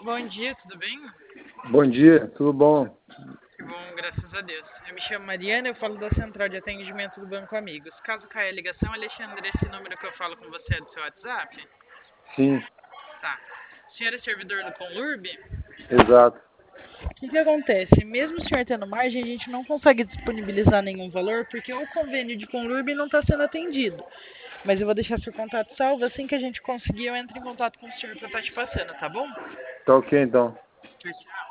Bom dia, tudo bem? Bom dia, tudo bom? Que bom, graças a Deus. Eu me chamo Mariana, eu falo da central de atendimento do Banco Amigos. Caso caia a ligação, Alexandre, esse número que eu falo com você é do seu WhatsApp? Sim, Tá. O senhor é servidor do Conlurb? exato. O que acontece? Mesmo o senhor tendo margem, a gente não consegue disponibilizar nenhum valor porque o convênio de Conlurb não está sendo atendido. Mas eu vou deixar seu contato salvo, assim que a gente conseguir, eu entro em contato com o senhor para estar te passando, tá bom? Tá ok então. Tchau, tchau.